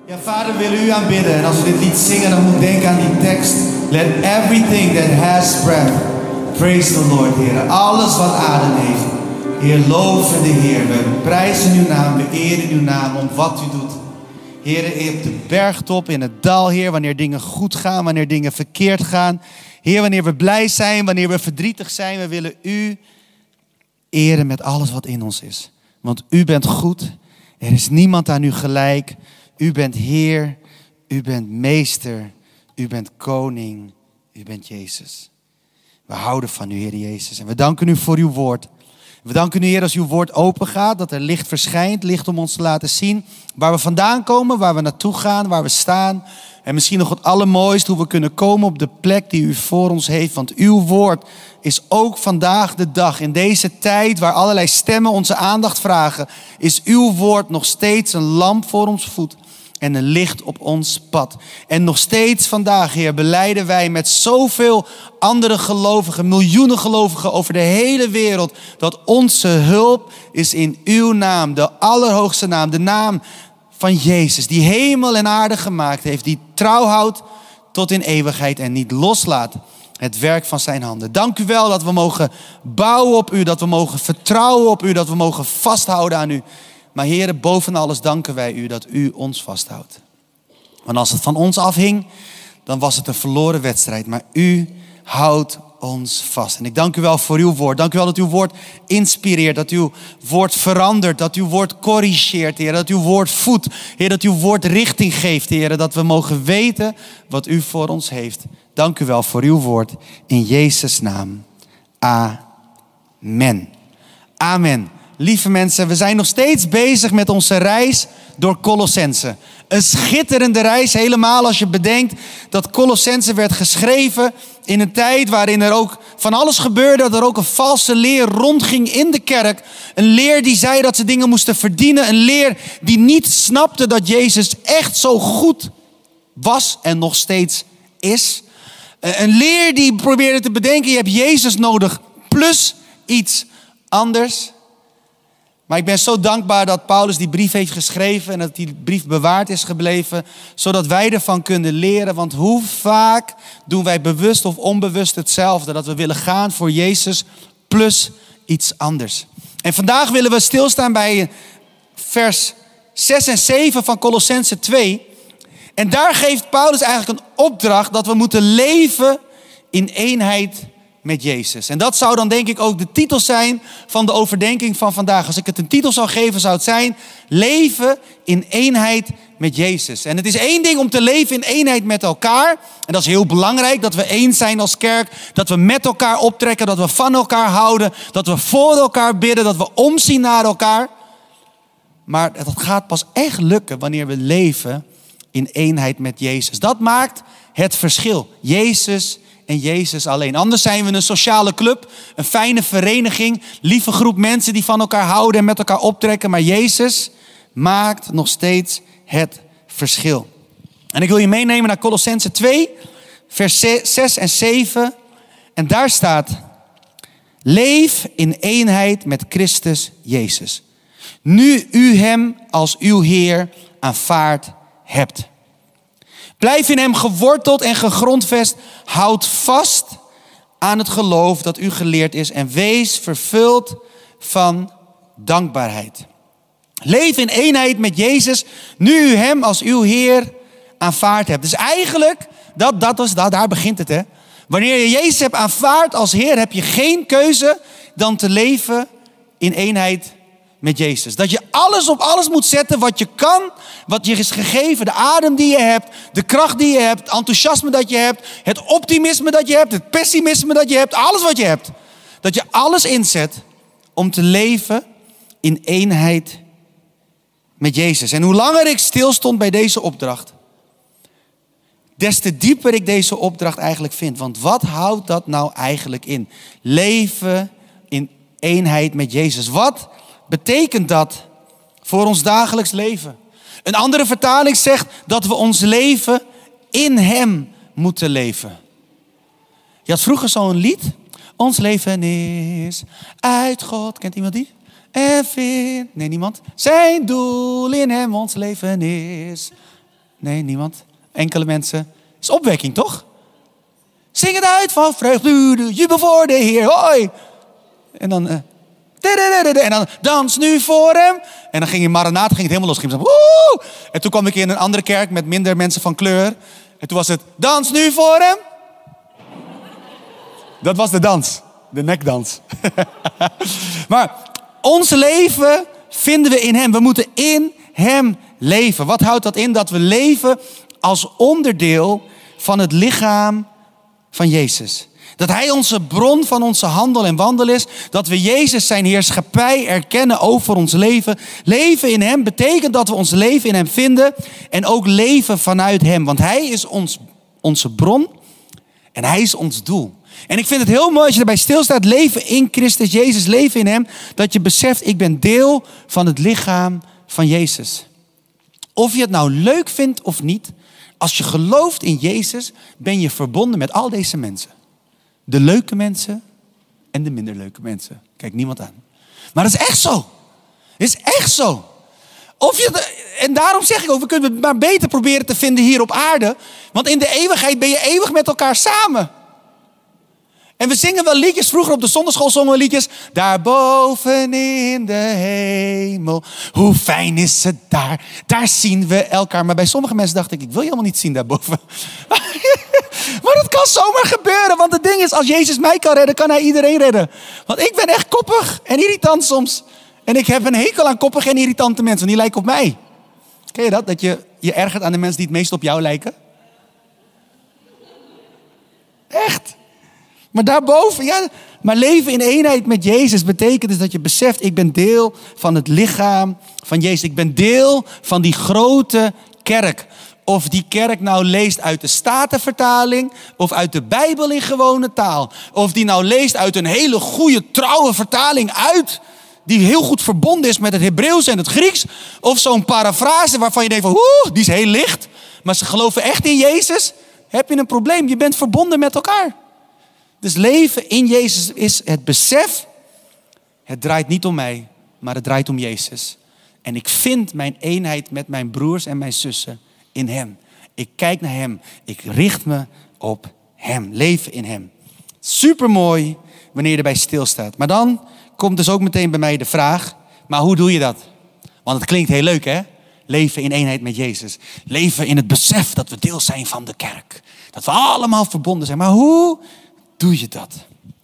Ja, Vader, we willen u aanbidden. En als we dit lied zingen, dan moet ik denken aan die tekst. Let everything that has breath praise the Lord, Heer. Alles wat adem heeft. Heer, loven de Heer. We prijzen uw naam, we eren uw naam om wat u doet. Heer, op de bergtop, in het dal, Heer, wanneer dingen goed gaan, wanneer dingen verkeerd gaan. Heer, wanneer we blij zijn, wanneer we verdrietig zijn. We willen u eren met alles wat in ons is. Want u bent goed. Er is niemand aan u gelijk. U bent Heer, u bent Meester, u bent Koning, u bent Jezus. We houden van u, Heer Jezus. En we danken u voor uw woord. We danken u, Heer, als uw woord open gaat, dat er licht verschijnt. Licht om ons te laten zien waar we vandaan komen, waar we naartoe gaan, waar we staan. En misschien nog het allermooiste, hoe we kunnen komen op de plek die u voor ons heeft. Want uw woord is ook vandaag de dag, in deze tijd waar allerlei stemmen onze aandacht vragen, is uw woord nog steeds een lamp voor ons voet en een licht op ons pad. En nog steeds vandaag, Heer, belijden wij met zoveel andere gelovigen, miljoenen gelovigen over de hele wereld, dat onze hulp is in uw naam, de allerhoogste naam, de naam van Jezus, die hemel en aarde gemaakt heeft, die trouw houdt tot in eeuwigheid en niet loslaat het werk van zijn handen. Dank u wel dat we mogen bouwen op u, dat we mogen vertrouwen op u, dat we mogen vasthouden aan u. Maar Heer, boven alles danken wij u dat u ons vasthoudt. Want als het van ons afhing, dan was het een verloren wedstrijd. Maar u houdt ons vast. En ik dank u wel voor uw woord. Dank u wel dat uw woord inspireert, dat uw woord verandert, dat uw woord corrigeert, Heer. Dat uw woord voedt, Heer, dat uw woord richting geeft, Heer. Dat we mogen weten wat u voor ons heeft. Dank u wel voor uw woord. In Jezus' naam. Amen. Amen. Lieve mensen, we zijn nog steeds bezig met onze reis door Colossense. Een schitterende reis, helemaal als je bedenkt dat Colossense werd geschreven in een tijd waarin er ook van alles gebeurde. Dat er ook een valse leer rondging in de kerk. Een leer die zei dat ze dingen moesten verdienen. Een leer die niet snapte dat Jezus echt zo goed was en nog steeds is. Een leer die probeerde te bedenken, je hebt Jezus nodig plus iets anders. Maar ik ben zo dankbaar dat Paulus die brief heeft geschreven en dat die brief bewaard is gebleven, zodat wij ervan kunnen leren. Want hoe vaak doen wij bewust of onbewust hetzelfde, dat we willen gaan voor Jezus plus iets anders. En vandaag willen we stilstaan bij vers 6 en 7 van Colossense 2. En daar geeft Paulus eigenlijk een opdracht dat we moeten leven in eenheid met Jezus. En dat zou dan denk ik ook de titel zijn van de overdenking van vandaag. Als ik het een titel zou geven, zou het zijn: leven in eenheid met Jezus. En het is één ding om te leven in eenheid met elkaar. En dat is heel belangrijk, dat we één zijn als kerk. Dat we met elkaar optrekken, dat we van elkaar houden. Dat we voor elkaar bidden, dat we omzien naar elkaar. Maar dat gaat pas echt lukken wanneer we leven in eenheid met Jezus. Dat maakt het verschil. Jezus en Jezus alleen. Anders zijn we een sociale club, een fijne vereniging, lieve groep mensen die van elkaar houden en met elkaar optrekken. Maar Jezus maakt nog steeds het verschil. En ik wil je meenemen naar Colossense 2, vers 6 en 7. En daar staat: leef in eenheid met Christus Jezus. Nu u hem als uw Heer aanvaard hebt. Blijf in hem geworteld en gegrondvest. Houd vast aan het geloof dat u geleerd is. En wees vervuld van dankbaarheid. Leef in eenheid met Jezus. Nu u hem als uw Heer aanvaard hebt. Dus eigenlijk, daar begint het. Hè? Wanneer je Jezus hebt aanvaard als Heer, heb je geen keuze dan te leven in eenheid met Jezus. Dat je alles op alles moet zetten wat je kan, wat je is gegeven. De adem die je hebt, de kracht die je hebt, het enthousiasme dat je hebt, het optimisme dat je hebt, het pessimisme dat je hebt, alles wat je hebt. Dat je alles inzet om te leven in eenheid met Jezus. En hoe langer ik stilstond bij deze opdracht, des te dieper ik deze opdracht eigenlijk vind. Want wat houdt dat nou eigenlijk in? Leven in eenheid met Jezus. Wat betekent dat voor ons dagelijks leven? Een andere vertaling zegt dat we ons leven in hem moeten leven. Je had vroeger zo'n lied. Ons leven is uit God. Kent iemand die? En vindt, nee niemand. Zijn doel in hem, ons leven is Nee, niemand. Enkele mensen. Is opwekking, toch? Zing het uit van vreugde, jubel voor de Heer, hoi. En dan, en dan dans nu voor hem. En dan ging in Maranatha, ging het helemaal los. Ging zo, woe! En toen kwam ik in een andere kerk met minder mensen van kleur. En toen was het, dans nu voor hem. Dat was de dans, de nekdans. Maar ons leven vinden we in hem. We moeten in hem leven. Wat houdt dat in? Dat we leven als onderdeel van het lichaam van Jezus. Dat hij onze bron van onze handel en wandel is. Dat we Jezus zijn heerschappij erkennen over ons leven. Leven in hem betekent dat we ons leven in hem vinden. En ook leven vanuit hem. Want hij is onze bron. En hij is ons doel. En ik vind het heel mooi als je erbij stilstaat. Leven in Christus Jezus. Leven in hem. Dat je beseft, ik ben deel van het lichaam van Jezus. Of je het nou leuk vindt of niet. Als je gelooft in Jezus, ben je verbonden met al deze mensen. De leuke mensen en de minder leuke mensen. Kijk niemand aan. Maar dat is echt zo. Het is echt zo. En daarom zeg ik ook, we kunnen het maar beter proberen te vinden hier op aarde. Want in de eeuwigheid ben je eeuwig met elkaar samen. En we zingen wel liedjes. Vroeger op de zondagschool zongen we liedjes. Daarboven in de hemel. Hoe fijn is het daar. Daar zien we elkaar. Maar bij sommige mensen dacht ik wil je helemaal niet zien daarboven. Maar dat kan zomaar gebeuren. Want het ding is, als Jezus mij kan redden, kan hij iedereen redden. Want ik ben echt koppig en irritant soms. En ik heb een hekel aan koppige en irritante mensen. Die lijken op mij. Ken je dat? Dat je je ergert aan de mensen die het meest op jou lijken? Echt. Maar daarboven, ja, maar leven in eenheid met Jezus betekent dus dat je beseft, ik ben deel van het lichaam van Jezus. Ik ben deel van die grote kerk. Of die kerk nou leest uit de Statenvertaling of uit de Bijbel in gewone taal. Of die nou leest uit een hele goede, trouwe vertaling uit, die heel goed verbonden is met het Hebreeuws en het Grieks. Of zo'n parafrase waarvan je denkt van, die is heel licht. Maar ze geloven echt in Jezus. Heb je een probleem? Je bent verbonden met elkaar. Dus leven in Jezus is het besef. Het draait niet om mij, maar het draait om Jezus. En ik vind mijn eenheid met mijn broers en mijn zussen in hem. Ik kijk naar hem. Ik richt me op hem. Leven in hem. Supermooi wanneer je erbij stilstaat. Maar dan komt dus ook meteen bij mij de vraag. Maar hoe doe je dat? Want het klinkt heel leuk, hè? Leven in eenheid met Jezus. Leven in het besef dat we deel zijn van de kerk. Dat we allemaal verbonden zijn. Maar hoe doe je dat?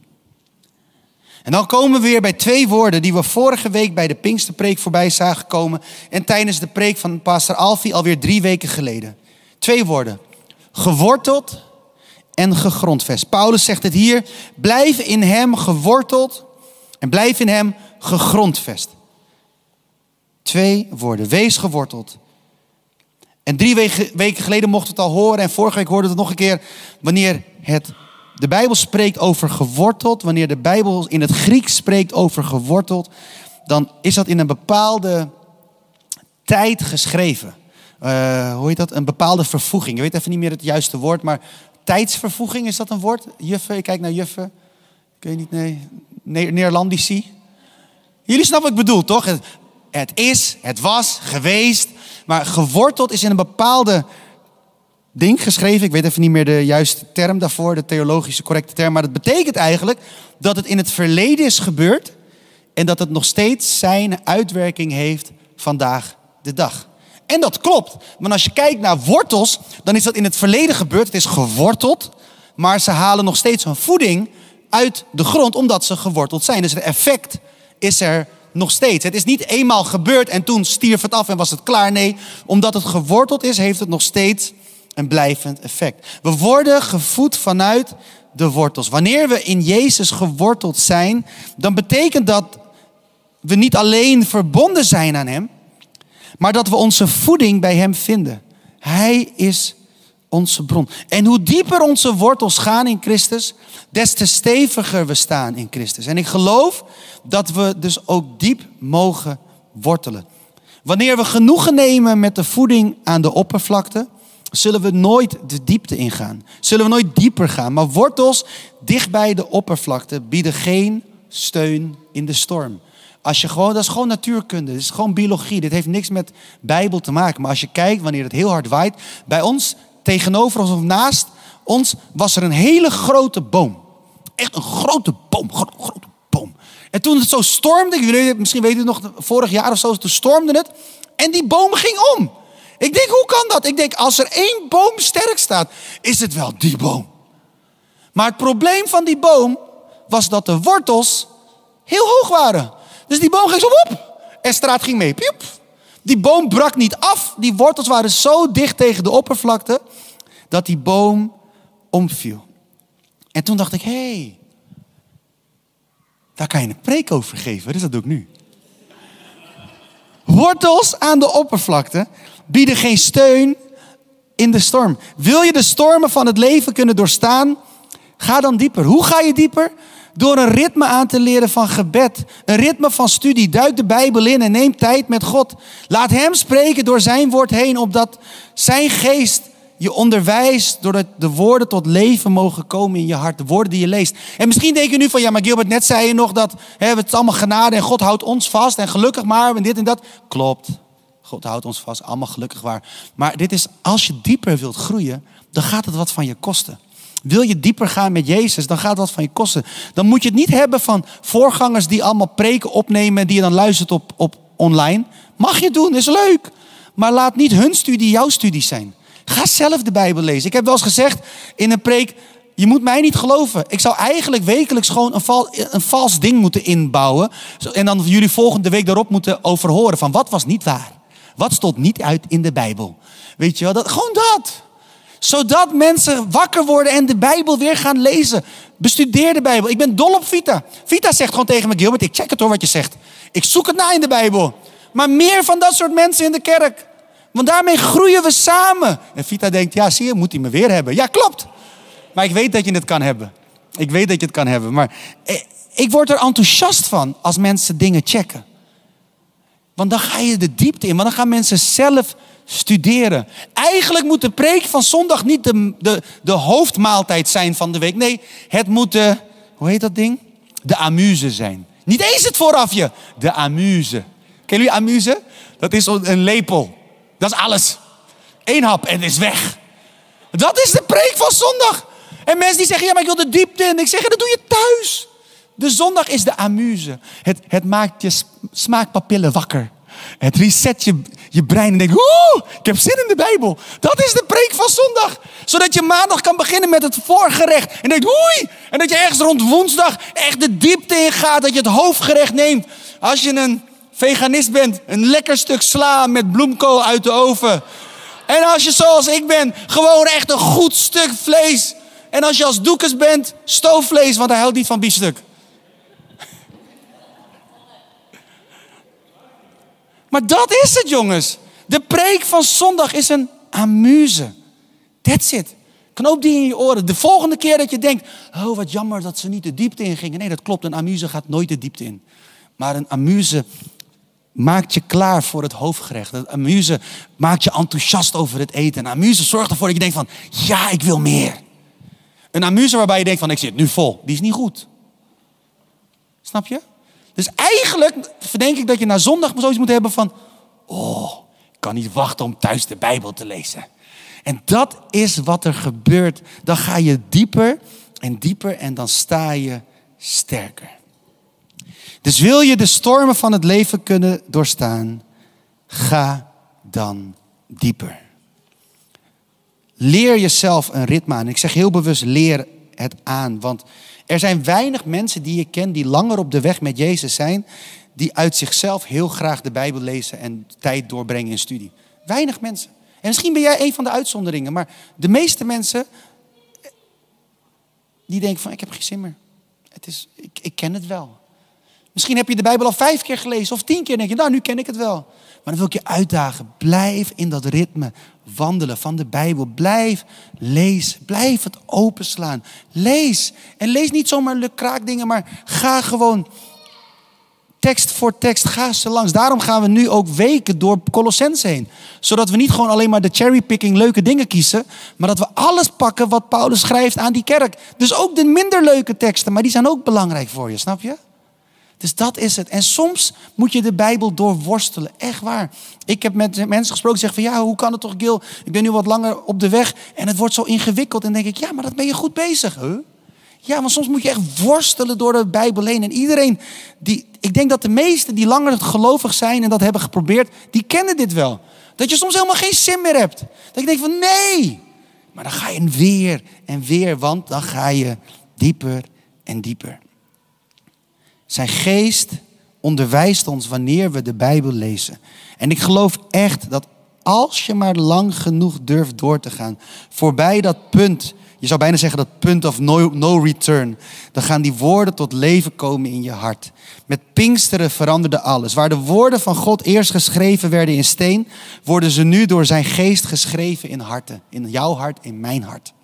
En dan komen we weer bij 2 woorden die we vorige week bij de Pinksterpreek voorbij zagen komen. En tijdens de preek van pastor Alfie alweer 3 weken geleden. 2 woorden. Geworteld en gegrondvest. Paulus zegt het hier. Blijf in hem geworteld en blijf in hem gegrondvest. 2 woorden. Wees geworteld. En 3 weken geleden mochten we het al horen. En vorige week hoorden we het nog een keer. Wanneer de Bijbel spreekt over geworteld. Wanneer de Bijbel in het Grieks spreekt over geworteld. Dan is dat in een bepaalde tijd geschreven. Hoe heet dat? Een bepaalde vervoeging. Ik weet even niet meer het juiste woord. Maar tijdsvervoeging, is dat een woord? Juffen, ik kijk naar juffen. Ik weet niet, nee. Neerlandici. Jullie snappen wat ik bedoel, toch? Het is, het was, geweest. Maar geworteld is in een bepaalde ding geschreven. Ik weet even niet meer de juiste term daarvoor. De theologische correcte term. Maar dat betekent eigenlijk dat het in het verleden is gebeurd. En dat het nog steeds zijn uitwerking heeft vandaag de dag. En dat klopt. Want als je kijkt naar wortels, dan is dat in het verleden gebeurd. Het is geworteld. Maar ze halen nog steeds hun voeding uit de grond omdat ze geworteld zijn. Dus het effect is er nog steeds. Het is niet eenmaal gebeurd en toen stierf het af en was het klaar. Nee, omdat het geworteld is, heeft het nog steeds een blijvend effect. We worden gevoed vanuit de wortels. Wanneer we in Jezus geworteld zijn, dan betekent dat we niet alleen verbonden zijn aan hem, maar dat we onze voeding bij hem vinden. Hij is onze bron. En hoe dieper onze wortels gaan in Christus, des te steviger we staan in Christus. En ik geloof dat we dus ook diep mogen wortelen. Wanneer we genoegen nemen met de voeding aan de oppervlakte, zullen we nooit de diepte ingaan. Zullen we nooit dieper gaan. Maar wortels dicht bij de oppervlakte bieden geen steun in de storm. Dat is gewoon natuurkunde. Dit is gewoon biologie. Dit heeft niks met Bijbel te maken. Maar als je kijkt wanneer het heel hard waait. Bij ons, tegenover ons of naast ons, was er een hele grote boom. Echt een grote boom. Grote boom. En toen het zo stormde, misschien weet u het nog, vorig jaar of zo, toen stormde het. En die boom ging om. Ik denk, hoe kan dat? Ik denk, als er 1 boom sterk staat, is het wel die boom. Maar het probleem van die boom was dat de wortels heel hoog waren. Dus die boom ging zo op en straat ging mee. Piep. Die boom brak niet af. Die wortels waren zo dicht tegen de oppervlakte dat die boom omviel. En toen dacht ik, hé, daar kan je een preek over geven. Dus dat doe ik nu. Wortels aan de oppervlakte bieden geen steun in de storm. Wil je de stormen van het leven kunnen doorstaan? Ga dan dieper. Hoe ga je dieper? Door een ritme aan te leren van gebed. Een ritme van studie. Duik de Bijbel in en neem tijd met God. Laat hem spreken door zijn woord heen. Opdat zijn geest je onderwijst. Doordat de woorden tot leven mogen komen in je hart. De woorden die je leest. En misschien denk je nu van, ja, maar Gilbert, net zei je nog dat het is allemaal genade en God houdt ons vast. En gelukkig maar en dit en dat. Klopt. God houdt ons vast. Allemaal gelukkig waar. Maar dit is, als je dieper wilt groeien, dan gaat het wat van je kosten. Wil je dieper gaan met Jezus, dan gaat het wat van je kosten. Dan moet je het niet hebben van voorgangers die allemaal preken opnemen en die je dan luistert op online. Mag je doen, is leuk. Maar laat niet hun studie jouw studie zijn. Ga zelf de Bijbel lezen. Ik heb wel eens gezegd in een preek, je moet mij niet geloven. Ik zou eigenlijk wekelijks gewoon een vals ding moeten inbouwen. En dan jullie volgende week daarop moeten overhoren van wat was niet waar. Wat stond niet uit in de Bijbel. Weet je wel, gewoon dat. Zodat mensen wakker worden en de Bijbel weer gaan lezen. Bestudeer de Bijbel. Ik ben dol op Vita. Vita zegt gewoon tegen me, Gilbert, ik check het hoor wat je zegt. Ik zoek het na in de Bijbel. Maar meer van dat soort mensen in de kerk. Want daarmee groeien we samen. En Vita denkt, ja zie je, moet hij me weer hebben. Ja, klopt. Maar ik weet dat je het kan hebben. Ik weet dat je het kan hebben. Maar ik word er enthousiast van als mensen dingen checken. Want dan ga je de diepte in. Want dan gaan mensen zelf studeren. Eigenlijk moet de preek van zondag niet de hoofdmaaltijd zijn van de week. Nee, het moet hoe heet dat ding? De amuse zijn. Niet eens het voorafje. De amuse. Kennen jullie amuse? Dat is een lepel. Dat is alles. 1 hap en het is weg. Dat is de preek van zondag. En mensen die zeggen, ja maar ik wil de diepte in. Ik zeg, ja, dat doe je thuis. De zondag is de amuse. Het maakt je smaakpapillen wakker. Het reset je brein en denkt, ik heb zin in de Bijbel. Dat is de preek van zondag. Zodat je maandag kan beginnen met het voorgerecht. En denkt, en dat je ergens rond woensdag echt de diepte in gaat. Dat je het hoofdgerecht neemt. Als je een veganist bent, een lekker stuk sla met bloemkool uit de oven. En als je zoals ik ben, gewoon echt een goed stuk vlees. En als je als Doekes bent, stoofvlees, want hij houdt niet van biefstuk. Maar dat is het, jongens. De preek van zondag is een amuse. That's it. Knoop die in je oren. De volgende keer dat je denkt, oh wat jammer dat ze niet de diepte in gingen. Nee, dat klopt. Een amuse gaat nooit de diepte in. Maar een amuse maakt je klaar voor het hoofdgerecht. Een amuse maakt je enthousiast over het eten. Een amuse zorgt ervoor dat je denkt van, ja, ik wil meer. Een amuse waarbij je denkt van, ik zit nu vol. Die is niet goed. Snap je? Dus eigenlijk verdenk ik dat je na zondag zoiets moet hebben van, ik kan niet wachten om thuis de Bijbel te lezen. En dat is wat er gebeurt. Dan ga je dieper en dieper en dan sta je sterker. Dus wil je de stormen van het leven kunnen doorstaan, ga dan dieper. Leer jezelf een ritme aan. Ik zeg heel bewust, leer het aan. Want er zijn weinig mensen die ik ken die langer op de weg met Jezus zijn, die uit zichzelf heel graag de Bijbel lezen en tijd doorbrengen in studie. Weinig mensen. En misschien ben jij een van de uitzonderingen, maar de meeste mensen die denken van, ik heb geen zin meer. Ik ken het wel. Misschien heb je de Bijbel al 5 keer gelezen of 10 keer. En denk je, nu ken ik het wel. Maar dan wil ik je uitdagen. Blijf in dat ritme wandelen van de Bijbel. Blijf lezen. Blijf het openslaan. Lees. En lees niet zomaar lukraakdingen, maar ga gewoon tekst voor tekst. Ga ze langs. Daarom gaan we nu ook weken door Colossenzen heen. Zodat we niet gewoon alleen maar de cherrypicking leuke dingen kiezen. Maar dat we alles pakken wat Paulus schrijft aan die kerk. Dus ook de minder leuke teksten. Maar die zijn ook belangrijk voor je. Snap je? Dus dat is het. En soms moet je de Bijbel doorworstelen. Echt waar. Ik heb met mensen gesproken die zeggen van ja, hoe kan het toch, Gil? Ik ben nu wat langer op de weg en het wordt zo ingewikkeld. En dan denk ik, ja, maar dat ben je goed bezig. Huh? Ja, want soms moet je echt worstelen door de Bijbel heen. En iedereen, ik denk dat de meesten die langer gelovig zijn en dat hebben geprobeerd, die kennen dit wel. Dat je soms helemaal geen zin meer hebt. Dat je denkt van nee. Maar dan ga je weer en weer, want dan ga je dieper en dieper. Zijn geest onderwijst ons wanneer we de Bijbel lezen. En ik geloof echt dat als je maar lang genoeg durft door te gaan, voorbij dat punt, je zou bijna zeggen dat punt of no return, dan gaan die woorden tot leven komen in je hart. Met Pinksteren veranderde alles. Waar de woorden van God eerst geschreven werden in steen, worden ze nu door zijn geest geschreven in harten. In jouw hart, in mijn hart.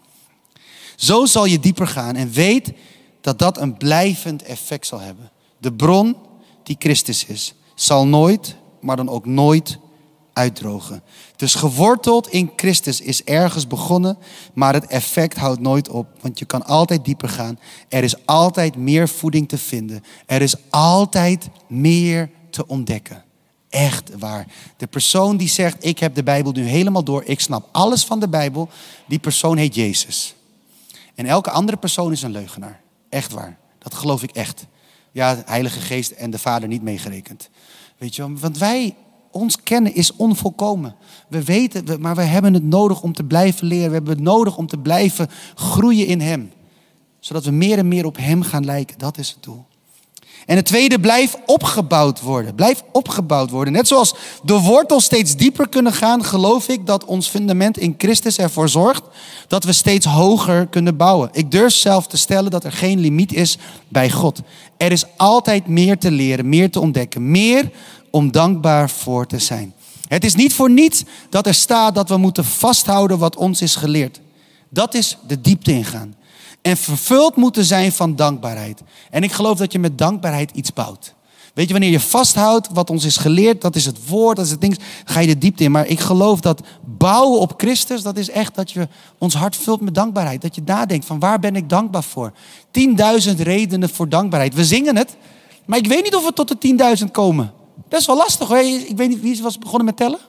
Zo zal je dieper gaan en weet dat dat een blijvend effect zal hebben. De bron die Christus is, zal nooit, maar dan ook nooit uitdrogen. Dus geworteld in Christus is ergens begonnen, maar het effect houdt nooit op. Want je kan altijd dieper gaan. Er is altijd meer voeding te vinden. Er is altijd meer te ontdekken. Echt waar. De persoon die zegt, ik heb de Bijbel nu helemaal door, ik snap alles van de Bijbel, die persoon heet Jezus. En elke andere persoon is een leugenaar. Echt waar. Dat geloof ik echt. Ja, de Heilige Geest en de Vader niet meegerekend. Weet je wel, want ons kennen is onvolkomen. We weten, maar we hebben het nodig om te blijven leren. We hebben het nodig om te blijven groeien in hem. Zodat we meer en meer op hem gaan lijken. Dat is het doel. En het tweede, blijf opgebouwd worden. Blijf opgebouwd worden. Net zoals de wortels steeds dieper kunnen gaan, geloof ik dat ons fundament in Christus ervoor zorgt dat we steeds hoger kunnen bouwen. Ik durf zelf te stellen dat er geen limiet is bij God. Er is altijd meer te leren, meer te ontdekken, meer om dankbaar voor te zijn. Het is niet voor niets dat er staat dat we moeten vasthouden wat ons is geleerd. Dat is de diepte ingaan. En vervuld moeten zijn van dankbaarheid. En ik geloof dat je met dankbaarheid iets bouwt. Weet je, wanneer je vasthoudt wat ons is geleerd, dat is het woord, dat is het ding, dan ga je de diepte in. Maar ik geloof dat bouwen op Christus, dat is echt dat je ons hart vult met dankbaarheid. Dat je nadenkt van waar ben ik dankbaar voor? 10.000 redenen voor dankbaarheid. We zingen het, maar ik weet niet of we tot de 10.000 komen. Best wel lastig hoor. Ik weet niet, wie was begonnen met tellen?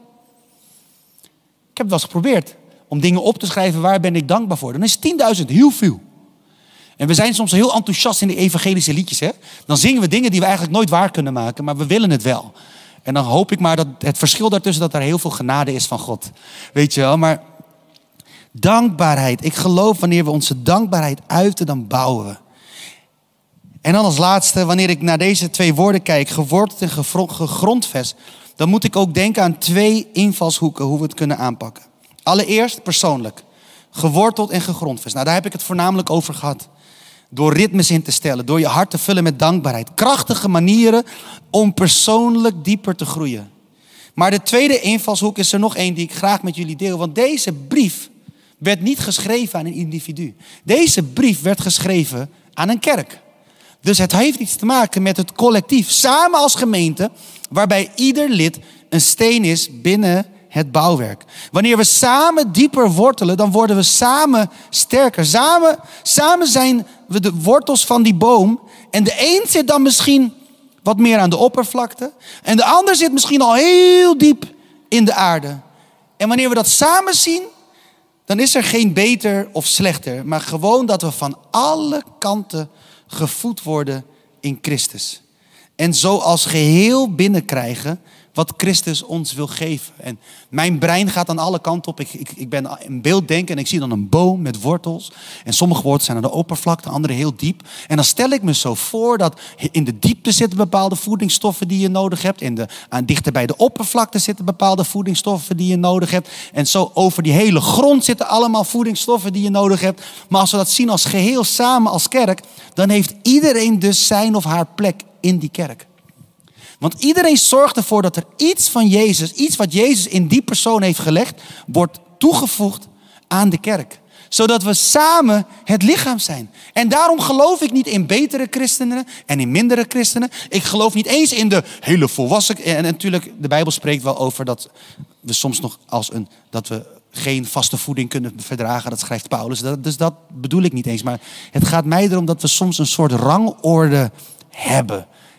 Ik heb het wel eens geprobeerd om dingen op te schrijven, waar ben ik dankbaar voor? Dan is 10.000 heel veel. En we zijn soms heel enthousiast in de evangelische liedjes. Hè? Dan zingen we dingen die we eigenlijk nooit waar kunnen maken, maar we willen het wel. En dan hoop ik maar dat het verschil daartussen, dat er heel veel genade is van God. Weet je wel, maar dankbaarheid. Ik geloof wanneer we onze dankbaarheid uiten, dan bouwen we. En dan als laatste, wanneer ik naar deze twee woorden kijk, geworteld en gegrondvest, dan moet ik ook denken aan 2 invalshoeken hoe we het kunnen aanpakken. Allereerst persoonlijk. Geworteld en gegrondvest. Nou, daar heb ik het voornamelijk over gehad. Door ritmes in te stellen, door je hart te vullen met dankbaarheid. Krachtige manieren om persoonlijk dieper te groeien. Maar de tweede invalshoek is er nog één die ik graag met jullie deel. Want deze brief werd niet geschreven aan een individu. Deze brief werd geschreven aan een kerk. Dus het heeft iets te maken met het collectief. Samen als gemeente, waarbij ieder lid een steen is binnen het bouwwerk. Wanneer we samen dieper wortelen, dan worden we samen sterker. Samen zijn we de wortels van die boom. En de een zit dan misschien wat meer aan de oppervlakte. En de ander zit misschien al heel diep in de aarde. En wanneer we dat samen zien, dan is er geen beter of slechter. Maar gewoon dat we van alle kanten gevoed worden in Christus. En zo als geheel binnenkrijgen wat Christus ons wil geven. En mijn brein gaat aan alle kanten op. Ik ben in beelddenken en ik zie dan een boom met wortels. En sommige wortels zijn aan de oppervlakte, andere heel diep. En dan stel ik me zo voor dat in de diepte zitten bepaalde voedingsstoffen die je nodig hebt. Dichter bij de oppervlakte zitten bepaalde voedingsstoffen die je nodig hebt. En zo over die hele grond zitten allemaal voedingsstoffen die je nodig hebt. Maar als we dat zien als geheel samen als kerk, dan heeft iedereen dus zijn of haar plek in die kerk. Want iedereen zorgt ervoor dat er iets van Jezus, iets wat Jezus in die persoon heeft gelegd, wordt toegevoegd aan de kerk. Zodat we samen het lichaam zijn. En daarom geloof ik niet in betere christenen en in mindere christenen. Ik geloof niet eens in de hele volwassen. En natuurlijk, de Bijbel spreekt wel over dat we soms nog dat we geen vaste voeding kunnen verdragen. Dat schrijft Paulus. Dus dat bedoel ik niet eens. Maar het gaat mij erom dat we soms een soort rangorde hebben.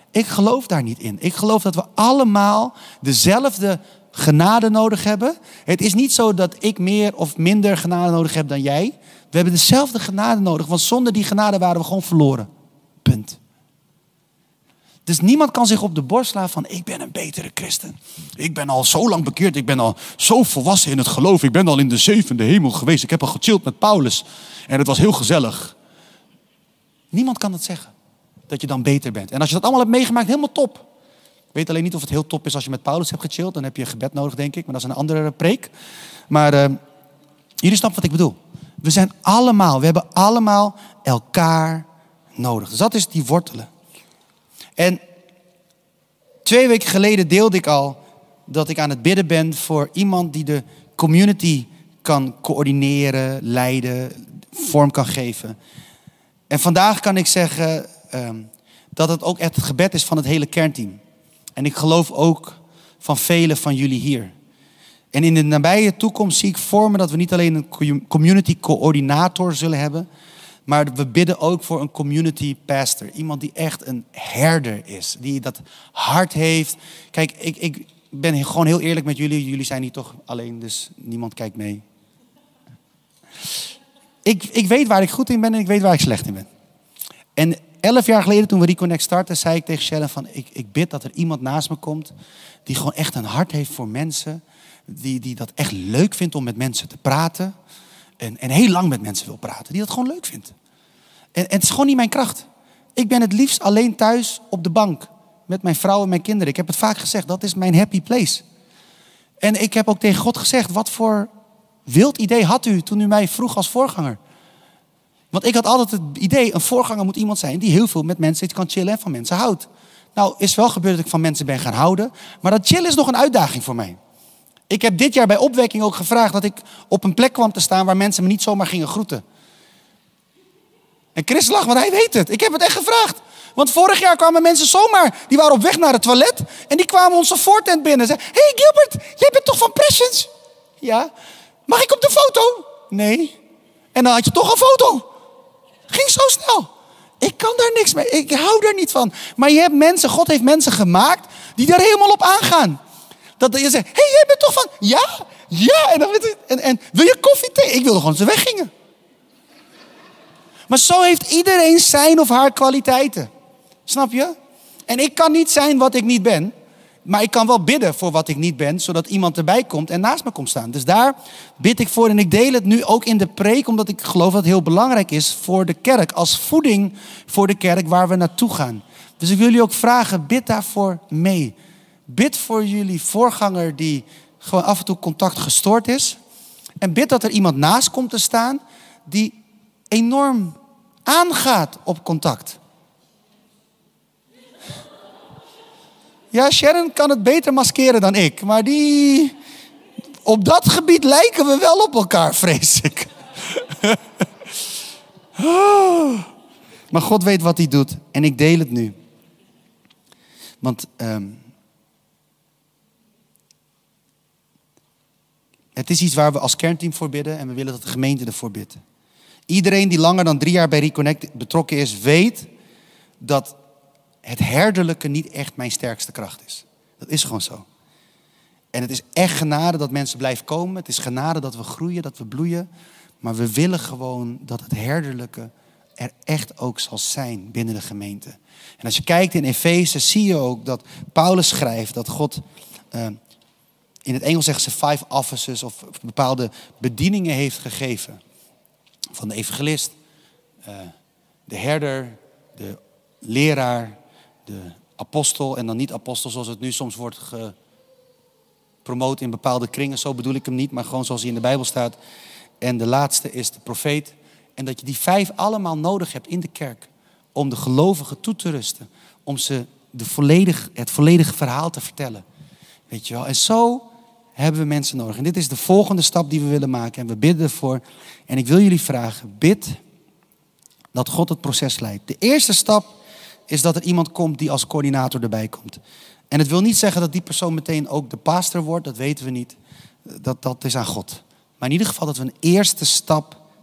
Ik geloof daar niet in. Ik geloof dat we allemaal dezelfde genade nodig hebben. Het is niet zo dat ik meer of minder genade nodig heb dan jij. We hebben dezelfde genade nodig, want zonder die genade waren we gewoon verloren. Punt. Dus niemand kan zich op de borst slaan van ik ben een betere christen. Ik ben al zo lang bekeerd, ik ben al zo volwassen in het geloof. Ik ben al in de 7e hemel geweest. Ik heb al gechilled met Paulus en het was heel gezellig. Niemand kan dat zeggen, dat je dan beter bent. En als je dat allemaal hebt meegemaakt, helemaal top. Ik weet alleen niet of het heel top is als je met Paulus hebt gechilled. Dan heb je een gebed nodig, denk ik. Maar dat is een andere preek. Maar jullie snappen wat ik bedoel. We hebben allemaal elkaar nodig. Dus dat is die wortelen. En 2 weken geleden deelde ik al dat ik aan het bidden ben voor iemand die de community kan coördineren, leiden, vorm kan geven. En vandaag kan ik zeggen dat het ook echt het gebed is van het hele kernteam. En ik geloof ook van velen van jullie hier. En in de nabije toekomst zie ik voor me dat we niet alleen een community coördinator zullen hebben, maar we bidden ook voor een community pastor. Iemand die echt een herder is. Die dat hart heeft. Kijk, ik ben gewoon heel eerlijk met jullie. Jullie zijn hier toch alleen, dus niemand kijkt mee. Ik weet waar ik goed in ben en ik weet waar ik slecht in ben. En 11 jaar geleden toen we Reconnect startten, zei ik tegen Sharon van ik bid dat er iemand naast me komt die gewoon echt een hart heeft voor mensen. Die dat echt leuk vindt om met mensen te praten. En heel lang met mensen wil praten. Die dat gewoon leuk vindt. En het is gewoon niet mijn kracht. Ik ben het liefst alleen thuis op de bank. Met mijn vrouw en mijn kinderen. Ik heb het vaak gezegd, dat is mijn happy place. En ik heb ook tegen God gezegd, wat voor wild idee had u toen u mij vroeg als voorganger? Want ik had altijd het idee, een voorganger moet iemand zijn die heel veel met mensen kan chillen en van mensen houdt. Nou, is wel gebeurd dat ik van mensen ben gaan houden. Maar dat chillen is nog een uitdaging voor mij. Ik heb dit jaar bij opwekking ook gevraagd dat ik op een plek kwam te staan waar mensen me niet zomaar gingen groeten. En Chris lacht, want hij weet het. Ik heb het echt gevraagd. Want vorig jaar kwamen mensen zomaar, die waren op weg naar het toilet. En die kwamen onze voortent binnen en zeiden, hey Gilbert, jij bent toch van Pressions? Ja. Mag ik op de foto? Nee. En dan had je toch een foto. Ging zo snel. Ik kan daar niks mee. Ik hou daar niet van. Maar je hebt mensen, God heeft mensen gemaakt die daar helemaal op aangaan. Dat je zegt, hey, jij bent toch van... Ja, ja. En wil je koffie, thee? Ik wilde gewoon dat ze weggingen. Maar zo heeft iedereen zijn of haar kwaliteiten. Snap je? En ik kan niet zijn wat ik niet ben. Maar ik kan wel bidden voor wat ik niet ben. Zodat iemand erbij komt en naast me komt staan. Dus daar bid ik voor. En ik deel het nu ook in de preek. Omdat ik geloof dat het heel belangrijk is voor de kerk. Als voeding voor de kerk waar we naartoe gaan. Dus ik wil jullie ook vragen, bid daarvoor mee. Bid voor jullie voorganger die gewoon af en toe contact gestoord is. En bid dat er iemand naast komt te staan die enorm aangaat op contact. Ja, Sharon kan het beter maskeren dan ik. Maar op dat gebied lijken we wel op elkaar, vrees ik. Maar God weet wat hij doet. En ik deel het nu. Want het is iets waar we als kernteam voor bidden. En we willen dat de gemeente ervoor bidt. Iedereen die langer dan 3 jaar bij Reconnect betrokken is, weet dat het herderlijke niet echt mijn sterkste kracht is. Dat is gewoon zo. En het is echt genade dat mensen blijven komen. Het is genade dat we groeien, dat we bloeien. Maar we willen gewoon dat het herderlijke er echt ook zal zijn binnen de gemeente. En als je kijkt in Efeze, zie je ook dat Paulus schrijft dat God... in het Engels zeggen ze 5 offices of bepaalde bedieningen heeft gegeven. Van de evangelist, de herder, de leraar, de apostel en dan niet apostel zoals het nu soms wordt gepromoot in bepaalde kringen. Zo bedoel ik hem niet, maar gewoon zoals hij in de Bijbel staat. En de laatste is de profeet. En dat je die 5 allemaal nodig hebt in de kerk om de gelovigen toe te rusten. Om ze het volledige verhaal te vertellen. Weet je wel? En zo hebben we mensen nodig. En dit is de volgende stap die we willen maken. En we bidden ervoor. En ik wil jullie vragen, bid dat God het proces leidt. De eerste stap is dat er iemand komt die als coördinator erbij komt. En het wil niet zeggen dat die persoon meteen ook de pastor wordt. Dat weten we niet. Dat is aan God. Maar in ieder geval dat we een eerste stap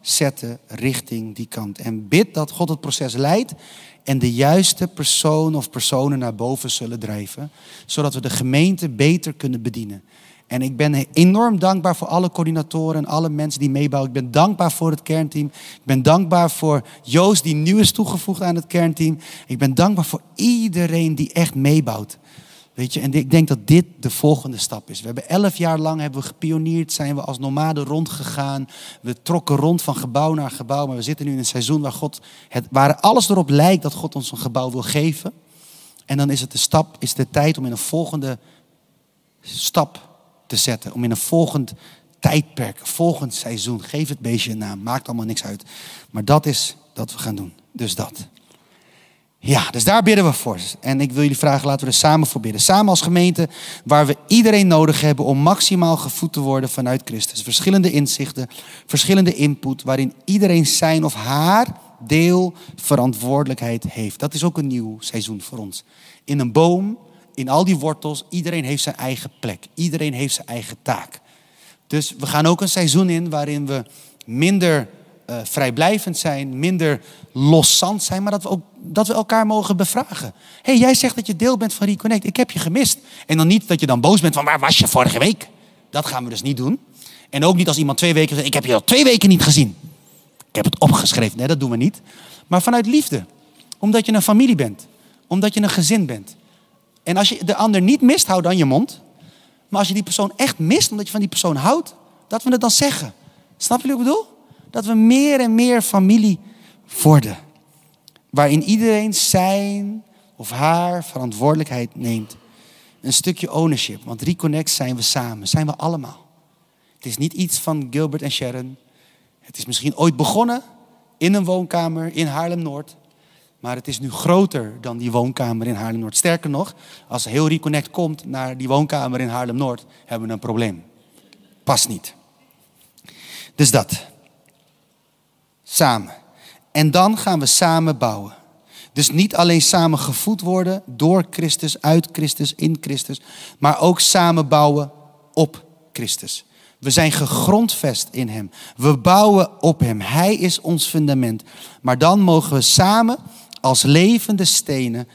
zetten richting die kant. En bid dat God het proces leidt en de juiste persoon of personen naar boven zullen drijven. Zodat we de gemeente beter kunnen bedienen. En ik ben enorm dankbaar voor alle coördinatoren en alle mensen die meebouwen. Ik ben dankbaar voor het kernteam. Ik ben dankbaar voor Joost die nieuw is toegevoegd aan het kernteam. Ik ben dankbaar voor iedereen die echt meebouwt. Weet je, en ik denk dat dit de volgende stap is. We hebben 11 jaar lang gepioneerd, zijn we als nomaden rondgegaan. We trokken rond van gebouw naar gebouw. Maar we zitten nu in een seizoen waar alles erop lijkt dat God ons een gebouw wil geven. En dan is het de tijd om in een volgende stap te zetten. Om in een volgend tijdperk, volgend seizoen. Geef het beestje een naam, maakt allemaal niks uit. Maar dat is wat we gaan doen. Dus dat. Ja, dus daar bidden we voor. En ik wil jullie vragen, laten we er samen voor bidden. Samen als gemeente waar we iedereen nodig hebben om maximaal gevoed te worden vanuit Christus. Verschillende inzichten, verschillende input, waarin iedereen zijn of haar deel verantwoordelijkheid heeft. Dat is ook een nieuw seizoen voor ons. In een boom, in al die wortels, iedereen heeft zijn eigen plek. Iedereen heeft zijn eigen taak. Dus we gaan ook een seizoen in waarin we minder vrijblijvend zijn, minder loszand zijn, maar dat we elkaar mogen bevragen. Hey, jij zegt dat je deel bent van Reconnect. Ik heb je gemist. En dan niet dat je dan boos bent van waar was je vorige week? Dat gaan we dus niet doen. En ook niet als iemand 2 weken zegt, ik heb je al 2 weken niet gezien. Ik heb het opgeschreven. Nee, dat doen we niet. Maar vanuit liefde. Omdat je een familie bent. Omdat je een gezin bent. En als je de ander niet mist, hou dan je mond. Maar als je die persoon echt mist, omdat je van die persoon houdt, dat we het dan zeggen. Snap je wat ik bedoel? Dat we meer en meer familie worden. Waarin iedereen zijn of haar verantwoordelijkheid neemt. Een stukje ownership. Want Reconnect zijn we samen. Zijn we allemaal. Het is niet iets van Gilbert en Sharon. Het is misschien ooit begonnen in een woonkamer in Haarlem-Noord. Maar het is nu groter dan die woonkamer in Haarlem-Noord. Sterker nog, als heel Reconnect komt naar die woonkamer in Haarlem-Noord, hebben we een probleem. Past niet. Dus dat. Samen. En dan gaan we samen bouwen. Dus niet alleen samen gevoed worden door Christus, uit Christus, in Christus. Maar ook samen bouwen op Christus. We zijn gegrondvest in hem. We bouwen op hem. Hij is ons fundament. Maar dan mogen we samen als levende stenen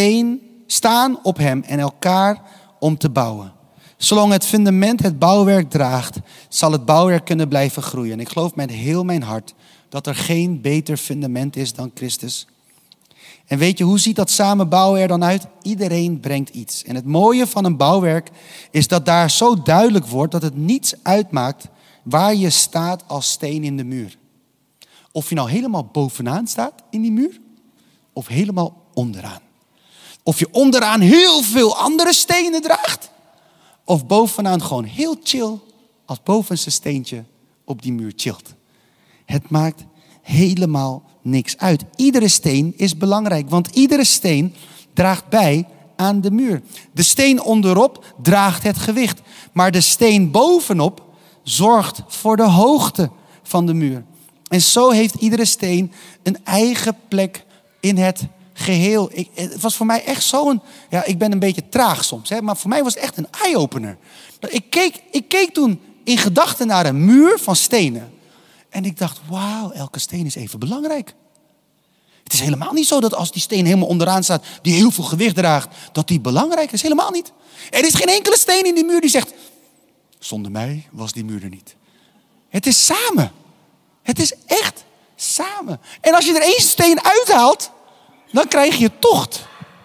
staan op hem en elkaar om te bouwen. Zolang het fundament het bouwwerk draagt, zal het bouwwerk kunnen blijven groeien. En ik geloof met heel mijn hart dat er geen beter fundament is dan Christus. En weet je, hoe ziet dat samen bouwen er dan uit? Iedereen brengt iets. En het mooie van een bouwwerk is dat daar zo duidelijk wordt dat het niets uitmaakt waar je staat als steen in de muur. Of je nou helemaal bovenaan staat in die muur, of helemaal onderaan. Of je onderaan heel veel andere stenen draagt, of bovenaan gewoon heel chill als bovenste steentje op die muur chillt. Het maakt helemaal niks uit. Iedere steen is belangrijk, want iedere steen draagt bij aan de muur. De steen onderop draagt het gewicht, maar de steen bovenop zorgt voor de hoogte van de muur. En zo heeft iedere steen een eigen plek in het geheel. Het was voor mij echt zo'n... Ja, ik ben een beetje traag soms, hè, maar voor mij was het echt een eye-opener. Ik keek toen in gedachten naar een muur van stenen. En ik dacht, wauw, elke steen is even belangrijk. Het is helemaal niet zo dat als die steen helemaal onderaan staat, die heel veel gewicht draagt, dat die belangrijk is. Helemaal niet. Er is geen enkele steen in die muur die zegt, zonder mij was die muur er niet. Het is samen. Het is echt samen. En als je er 1 steen uithaalt, dan krijg je tocht.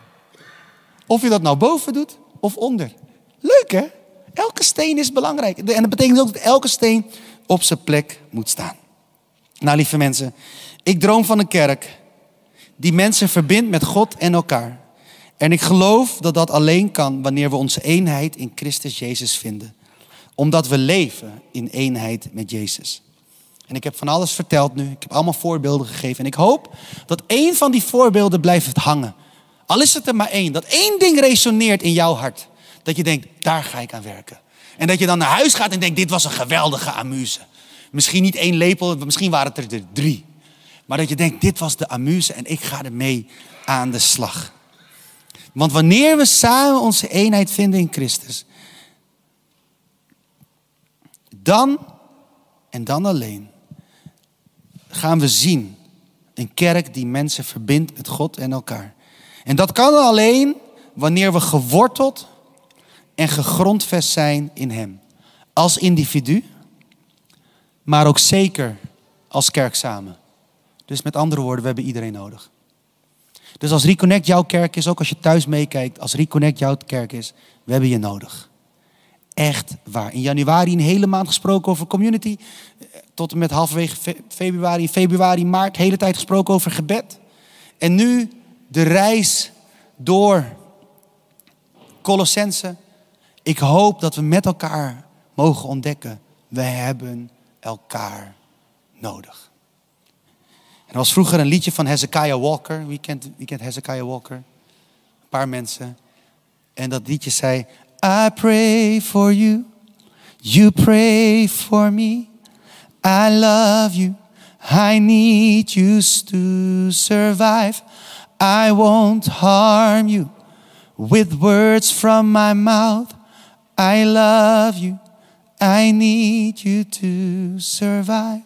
Of je dat nou boven doet of onder. Leuk hè? Elke steen is belangrijk. En dat betekent ook dat elke steen op zijn plek moet staan. Nou lieve mensen, ik droom van een kerk die mensen verbindt met God en elkaar. En ik geloof dat dat alleen kan wanneer we onze eenheid in Christus Jezus vinden. Omdat we leven in eenheid met Jezus. En ik heb van alles verteld nu. Ik heb allemaal voorbeelden gegeven. En ik hoop dat 1 van die voorbeelden blijft hangen. Al is het er maar 1. Dat 1 ding resoneert in jouw hart. Dat je denkt, daar ga ik aan werken. En dat je dan naar huis gaat en denkt, dit was een geweldige amuse. Misschien niet 1 lepel, misschien waren het er 3. Maar dat je denkt, dit was de amuse en ik ga ermee aan de slag. Want wanneer we samen onze eenheid vinden in Christus, dan en dan alleen, gaan we zien een kerk die mensen verbindt met God en elkaar. En dat kan alleen wanneer we geworteld en gegrondvest zijn in hem. Als individu, maar ook zeker als kerk samen. Dus met andere woorden, we hebben iedereen nodig. Dus als Reconnect jouw kerk is, ook als je thuis meekijkt, als Reconnect jouw kerk is, we hebben je nodig. Echt waar. In januari een hele maand gesproken over community. Tot en met halverwege februari, maart, de hele tijd gesproken over gebed. En nu de reis door Colossense. Ik hoop dat we met elkaar mogen ontdekken, we hebben elkaar nodig. Er was vroeger een liedje van Hezekiah Walker. Wie kent Hezekiah Walker? Een paar mensen. En dat liedje zei: I pray for you. You pray for me. I love you. I need you to survive. I won't harm you with words from my mouth. I love you. I need you to survive.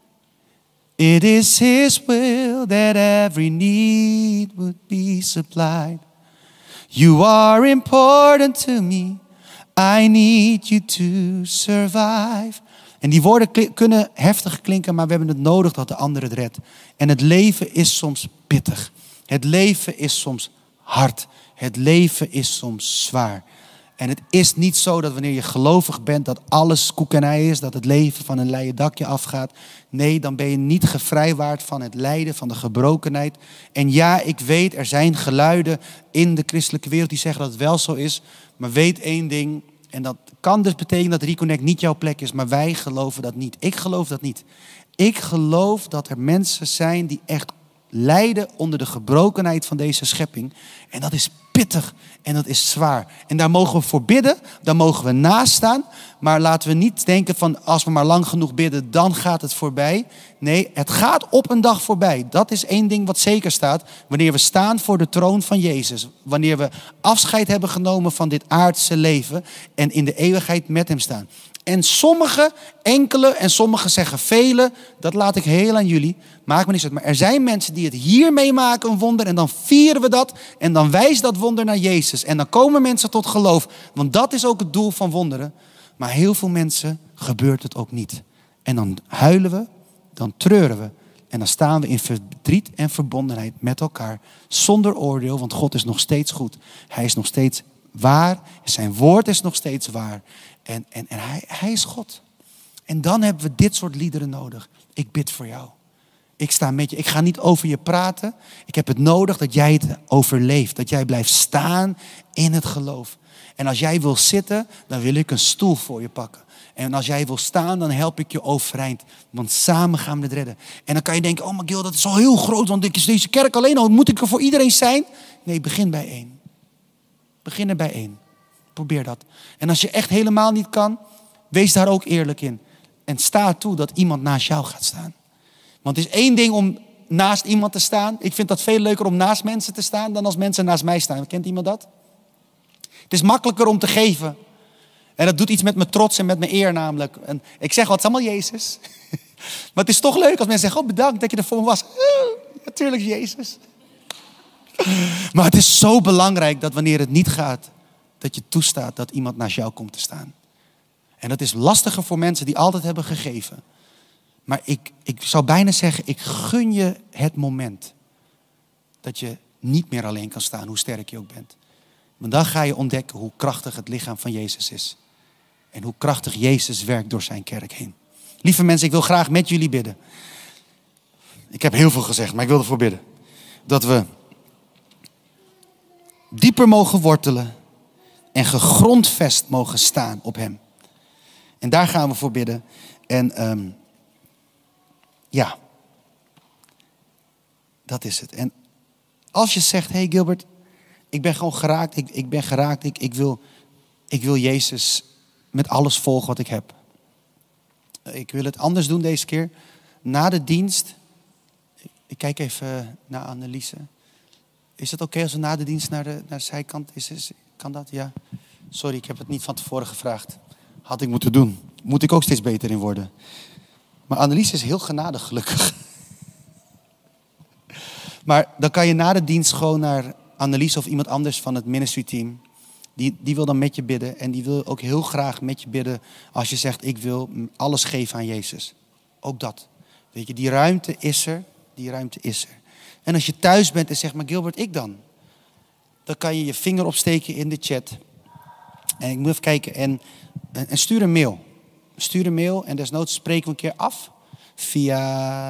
It is his will that every need would be supplied. You are important to me. I need you to survive. En die woorden kunnen heftig klinken, maar we hebben het nodig dat de ander het redt. En het leven is soms pittig. Het leven is soms hard. Het leven is soms zwaar. En het is niet zo dat wanneer je gelovig bent, dat alles koek en ei is, dat het leven van een leien dakje afgaat. Nee, dan ben je niet gevrijwaard van het lijden, van de gebrokenheid. En ja, ik weet, er zijn geluiden in de christelijke wereld die zeggen dat het wel zo is. Maar weet één ding, en dat kan dus betekenen dat Reconnect niet jouw plek is, maar wij geloven dat niet. Ik geloof dat niet. Ik geloof dat er mensen zijn die echt lijden onder de gebrokenheid van deze schepping. En dat is pittig en dat is zwaar. En daar mogen we voor bidden, daar mogen we naast staan. Maar laten we niet denken van als we maar lang genoeg bidden, dan gaat het voorbij. Nee, het gaat op een dag voorbij. Dat is één ding wat zeker staat. Wanneer we staan voor de troon van Jezus. Wanneer we afscheid hebben genomen van dit aardse leven en in de eeuwigheid met hem staan. En sommige, enkele en sommigen zeggen vele, dat laat ik heel aan jullie. Maakt me niet uit. Maar er zijn mensen die het hier meemaken, een wonder. En dan vieren we dat. En dan wijst dat wonder naar Jezus. En dan komen mensen tot geloof. Want dat is ook het doel van wonderen. Maar heel veel mensen gebeurt het ook niet. En dan huilen we, dan treuren we. En dan staan we in verdriet en verbondenheid met elkaar. Zonder oordeel, want God is nog steeds goed. Hij is nog steeds waar. Zijn woord is nog steeds waar. En hij is God. En dan hebben we dit soort liederen nodig. Ik bid voor jou. Ik sta met je. Ik ga niet over je praten. Ik heb het nodig dat jij het overleeft. Dat jij blijft staan in het geloof. En als jij wil zitten, dan wil ik een stoel voor je pakken. En als jij wil staan, dan help ik je overeind. Want samen gaan we het redden. En dan kan je denken, oh maar Gil, dat is al heel groot. Want ik is deze kerk alleen al. Moet ik er voor iedereen zijn? Nee, begin bij één. Begin er bij één. Probeer dat. En als je echt helemaal niet kan, wees daar ook eerlijk in. En sta toe dat iemand naast jou gaat staan. Want het is één ding om naast iemand te staan. Ik vind dat veel leuker om naast mensen te staan dan als mensen naast mij staan. Kent iemand dat? Het is makkelijker om te geven. En dat doet iets met mijn trots en met mijn eer namelijk. En ik zeg, wat is allemaal Jezus. Maar het is toch leuk als mensen zeggen, oh bedankt dat je er voor me was. Natuurlijk Jezus. Maar het is zo belangrijk dat wanneer het niet gaat, dat je toestaat dat iemand naast jou komt te staan. En dat is lastiger voor mensen die altijd hebben gegeven. Maar ik zou bijna zeggen, ik gun je het moment dat je niet meer alleen kan staan, hoe sterk je ook bent. Want dan ga je ontdekken hoe krachtig het lichaam van Jezus is. En hoe krachtig Jezus werkt door zijn kerk heen. Lieve mensen, ik wil graag met jullie bidden. Ik heb heel veel gezegd, maar ik wil ervoor bidden. Dat we dieper mogen wortelen en gegrondvest mogen staan op hem. En daar gaan we voor bidden. En ja, dat is het. En als je zegt, hey Gilbert, ik ben gewoon geraakt. Ik ben geraakt. Ik wil Jezus met alles volgen wat ik heb. Ik wil het anders doen deze keer. Na de dienst. Ik kijk even naar Anneliese. Is het oké als we na de dienst naar de zijkant? Kan dat? Ja. Sorry, ik heb het niet van tevoren gevraagd. Had ik moeten doen. Moet ik ook steeds beter in worden. Maar Anneliese is heel genadig gelukkig. Maar dan kan je na de dienst gewoon naar Annelies of iemand anders van het ministry team. Die wil dan met je bidden. En die wil ook heel graag met je bidden als je zegt, ik wil alles geven aan Jezus. Ook dat. Weet je, die ruimte is er. Die ruimte is er. En als je thuis bent en zegt, maar Gilbert, ik dan? Dan kan je je vinger opsteken in de chat. En ik moet even kijken. En stuur een mail. Stuur een mail en desnoods spreken we een keer af. Via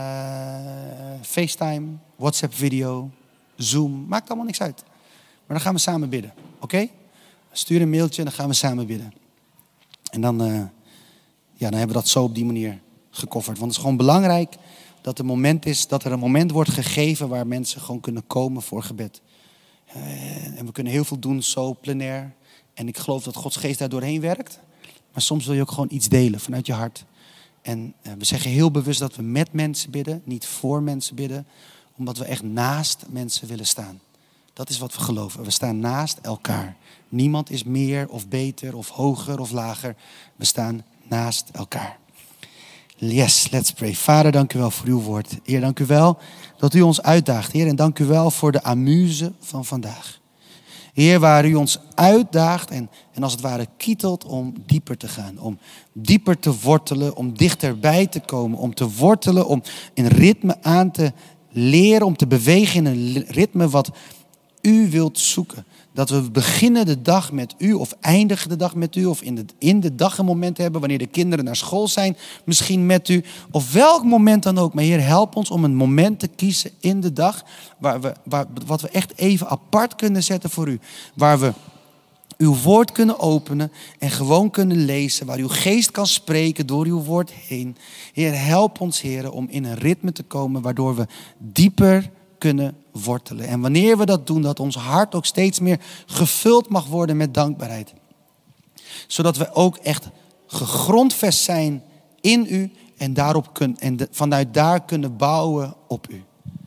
FaceTime, WhatsApp video, Zoom. Maakt allemaal niks uit. Maar dan gaan we samen bidden. Oké? Stuur een mailtje en dan gaan we samen bidden. En dan hebben we dat zo op die manier gecoverd. Want het is gewoon belangrijk dat er een moment wordt gegeven waar mensen gewoon kunnen komen voor gebed. En we kunnen heel veel doen zo plenair. En ik geloof dat Gods geest daar doorheen werkt. Maar soms wil je ook gewoon iets delen vanuit je hart. En we zeggen heel bewust dat we met mensen bidden, niet voor mensen bidden. Omdat we echt naast mensen willen staan. Dat is wat we geloven. We staan naast elkaar. Niemand is meer of beter of hoger of lager. We staan naast elkaar. Yes, let's pray. Vader, dank u wel voor uw woord. Heer, dank u wel dat u ons uitdaagt. Heer, en dank u wel voor de amuse van vandaag. Heer, waar u ons uitdaagt en als het ware kietelt om dieper te gaan. Om dieper te wortelen, om dichterbij te komen. Om te wortelen, om een ritme aan te leren. Om te bewegen in een ritme wat u wilt zoeken. Dat we beginnen de dag met u of eindigen de dag met u. Of in de dag een moment hebben wanneer de kinderen naar school zijn. Misschien met u. Of welk moment dan ook. Maar Heer, help ons om een moment te kiezen in de dag. Wat we echt even apart kunnen zetten voor u. Waar we uw woord kunnen openen en gewoon kunnen lezen. Waar uw geest kan spreken door uw woord heen. Heer, help ons, Heer, om in een ritme te komen waardoor we dieper kunnen wortelen. En wanneer we dat doen, dat ons hart ook steeds meer gevuld mag worden met dankbaarheid. Zodat we ook echt gegrondvest zijn in u en vanuit daar kunnen bouwen op u.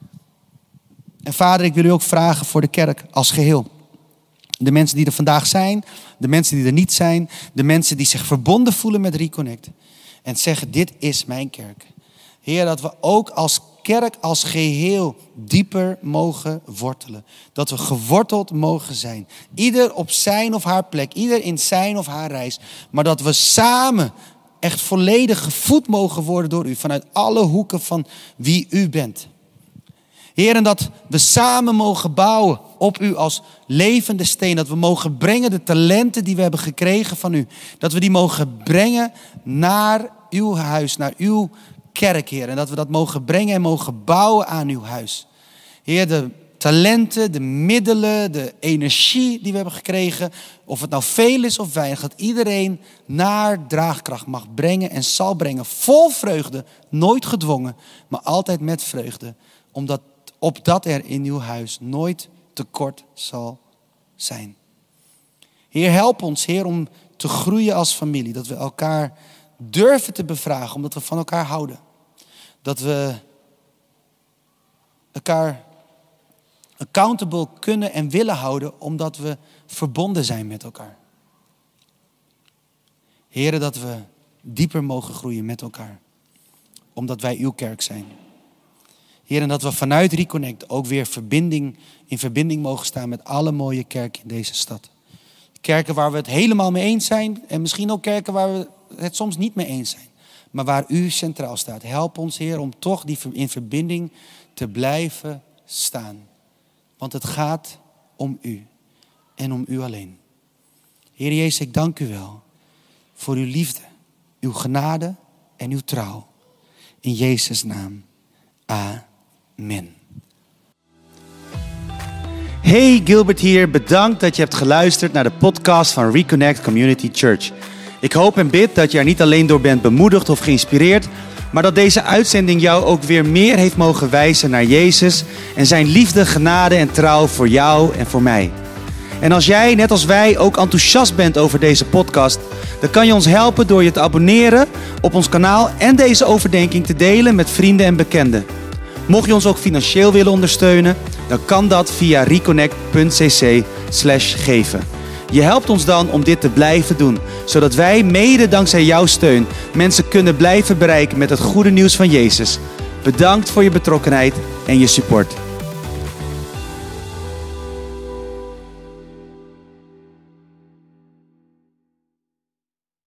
En Vader, ik wil u ook vragen voor de kerk als geheel. De mensen die er vandaag zijn, de mensen die er niet zijn, de mensen die zich verbonden voelen met Reconnect. En zeggen, dit is mijn kerk. Heer, dat we ook als kerk als geheel dieper mogen wortelen. Dat we geworteld mogen zijn. Ieder op zijn of haar plek. Ieder in zijn of haar reis. Maar dat we samen echt volledig gevoed mogen worden door u. Vanuit alle hoeken van wie u bent. Heer, en dat we samen mogen bouwen op u als levende steen. Dat we mogen brengen de talenten die we hebben gekregen van u. Dat we die mogen brengen naar uw huis, naar uw kerk, Heer. En dat we dat mogen brengen en mogen bouwen aan uw huis. Heer, de talenten, de middelen, de energie die we hebben gekregen. Of het nou veel is of weinig. Dat iedereen naar draagkracht mag brengen en zal brengen. Vol vreugde, nooit gedwongen, maar altijd met vreugde. Opdat er in uw huis nooit tekort zal zijn. Heer, help ons, Heer, om te groeien als familie. Dat we elkaar durven te bevragen, omdat we van elkaar houden. Dat we elkaar accountable kunnen en willen houden, omdat we verbonden zijn met elkaar. Heer, dat we dieper mogen groeien met elkaar, omdat wij uw kerk zijn. Heer, en dat we vanuit Reconnect ook weer in verbinding mogen staan met alle mooie kerken in deze stad. Kerken waar we het helemaal mee eens zijn en misschien ook kerken waar we het soms niet mee eens zijn. Maar waar u centraal staat. Help ons, Heer, om toch in verbinding te blijven staan. Want het gaat om u en om u alleen. Heer Jezus, ik dank u wel voor uw liefde, uw genade en uw trouw. In Jezus' naam. Amen. Hey, Gilbert hier. Bedankt dat je hebt geluisterd naar de podcast van Reconnect Community Church. Ik hoop en bid dat je er niet alleen door bent bemoedigd of geïnspireerd, maar dat deze uitzending jou ook weer meer heeft mogen wijzen naar Jezus en zijn liefde, genade en trouw voor jou en voor mij. En als jij, net als wij, ook enthousiast bent over deze podcast, dan kan je ons helpen door je te abonneren op ons kanaal en deze overdenking te delen met vrienden en bekenden. Mocht je ons ook financieel willen ondersteunen, dan kan dat via reconnect.cc/geven. Je helpt ons dan om dit te blijven doen, zodat wij mede dankzij jouw steun mensen kunnen blijven bereiken met het goede nieuws van Jezus. Bedankt voor je betrokkenheid en je support.